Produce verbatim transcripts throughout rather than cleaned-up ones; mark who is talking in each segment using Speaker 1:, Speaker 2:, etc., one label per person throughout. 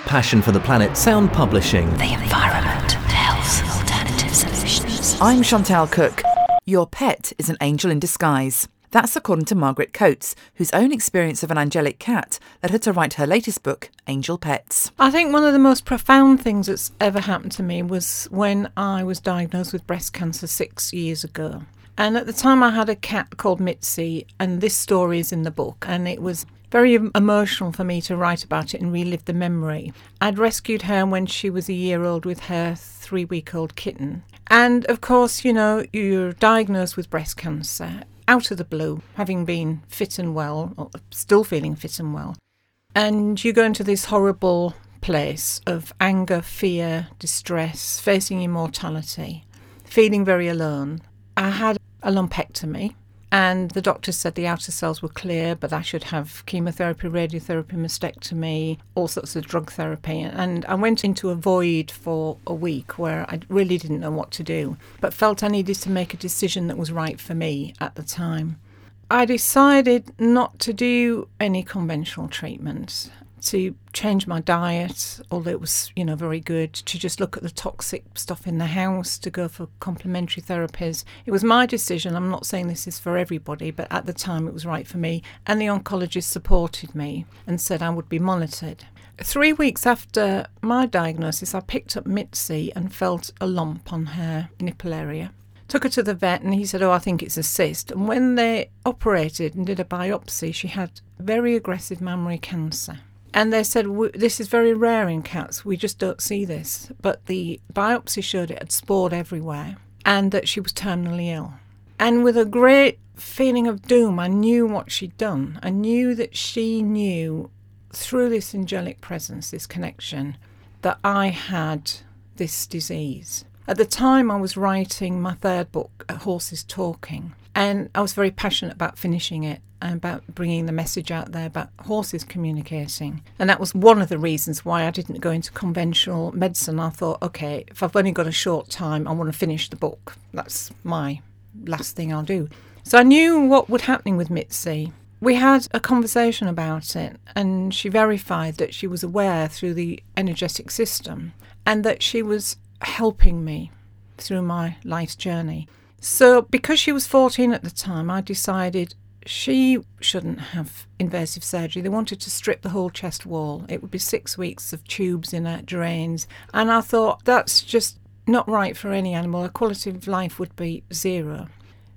Speaker 1: Passion for the Planet Sound Publishing.
Speaker 2: The environment, health, alternative solutions.
Speaker 3: I'm Chantal Cook. Your pet is an angel in disguise. That's according to Margaret Coates, whose own experience of an angelic cat led her to write her latest book, Angel Pets.
Speaker 4: I think one of the most profound things that's ever happened to me was when I was diagnosed with breast cancer six years ago. And at the time I had a cat called Mitzi, and this story is in the book, and it was very emotional for me to write about it and relive the memory. I'd rescued her when she was a year old with her three-week-old kitten. And of course, you know, you're diagnosed with breast cancer out of the blue, having been fit and well, or still feeling fit and well. And you go into this horrible place of anger, fear, distress, facing your mortality, feeling very alone. I had a lumpectomy, and the doctor said the outer cells were clear, but I should have chemotherapy, radiotherapy, mastectomy, all sorts of drug therapy. And I went into a void for a week where I really didn't know what to do, but felt I needed to make a decision that was right for me at the time. I decided not to do any conventional treatment, to change my diet, although it was, you know, very good, to just look at the toxic stuff in the house, to go for complementary therapies. It was my decision. I'm not saying this is for everybody, but at the time it was right for me. And the oncologist supported me and said I would be monitored. Three weeks after my diagnosis, I picked up Mitzi and felt a lump on her nipple area. Took her to the vet and he said, oh, I think it's a cyst. And when they operated and did a biopsy, she had very aggressive mammary cancer. And they said, this is very rare in cats, we just don't see this. But the biopsy showed it had spored everywhere and that she was terminally ill. And with a great feeling of doom, I knew what she'd done. I knew that she knew through this angelic presence, this connection, that I had this disease. At the time, I was writing my third book, Horses Talking, and I was very passionate about finishing it and about bringing the message out there about horses communicating. And that was one of the reasons why I didn't go into conventional medicine. I thought, OK, if I've only got a short time, I want to finish the book. That's my last thing I'll do. So I knew what was happening with Mitzi. We had a conversation about it, and she verified that she was aware through the energetic system and that she was helping me through my life's journey. So because she was fourteen at the time, I decided she shouldn't have invasive surgery. They wanted to strip the whole chest wall. It would be six weeks of tubes in her, drains. And I thought, that's just not right for any animal. Her quality of life would be zero.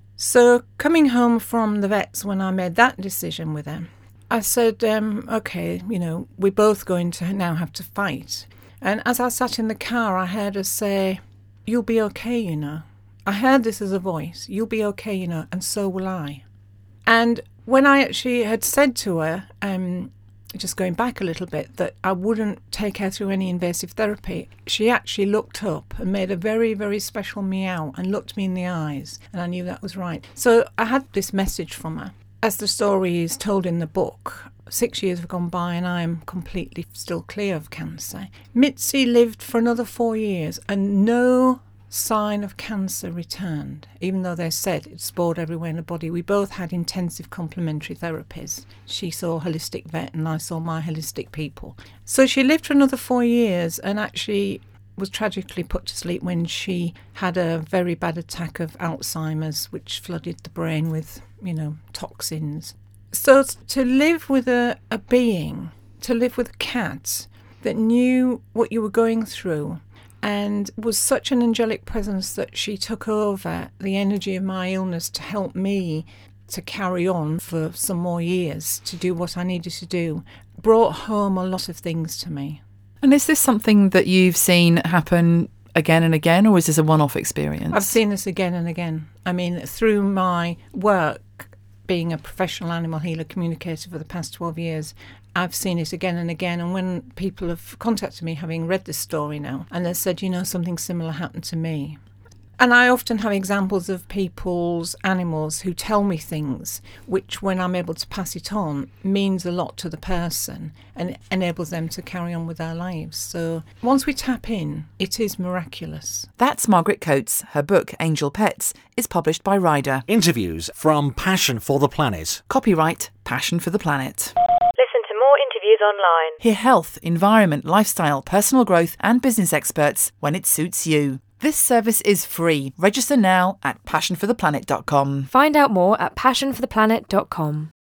Speaker 4: So coming home from the vets when I made that decision with her, I said, um, OK, you know, we're both going to now have to fight. And as I sat in the car, I heard her say, you'll be OK, you know. I heard this as a voice, you'll be OK, you know, and so will I. And when I actually had said to her, um, just going back a little bit, that I wouldn't take her through any invasive therapy, she actually looked up and made a very, very special meow and looked me in the eyes, and I knew that was right. So I had this message from her. As the story is told in the book, six years have gone by and I am completely still clear of cancer. Mitzi lived for another four years and no sign of cancer returned, even though they said it spored everywhere in the body. We both had intensive complementary therapies. She saw holistic vet and I saw my holistic people. So she lived for another four years and actually was tragically put to sleep when she had a very bad attack of Alzheimer's, which flooded the brain with, you know, toxins. So to live with a, a being, to live with a cat that knew what you were going through, and was such an angelic presence that she took over the energy of my illness to help me to carry on for some more years, to do what I needed to do, brought home a lot of things to me.
Speaker 3: And is this something that you've seen happen again and again, or is this a one-off experience?
Speaker 4: I've seen this again and again. I mean, through my work, being a professional animal healer communicator for the past twelve years, I've seen it again and again. And when people have contacted me, having read this story now, and they said, you know, something similar happened to me. And I often have examples of people's animals who tell me things, which when I'm able to pass it on, means a lot to the person and enables them to carry on with their lives. So once we tap in, it is miraculous.
Speaker 3: That's Margaret Coates. Her book, Angel Pets, is published by Ryder.
Speaker 1: Interviews from Passion for the Planet.
Speaker 3: Copyright Passion for the Planet.
Speaker 5: Listen to more interviews interviews online.
Speaker 3: Hear health, environment, lifestyle, personal growth and business experts when it suits you. This service is free. Register now at passion for the planet dot com.
Speaker 6: Find out more at passion for the planet dot com.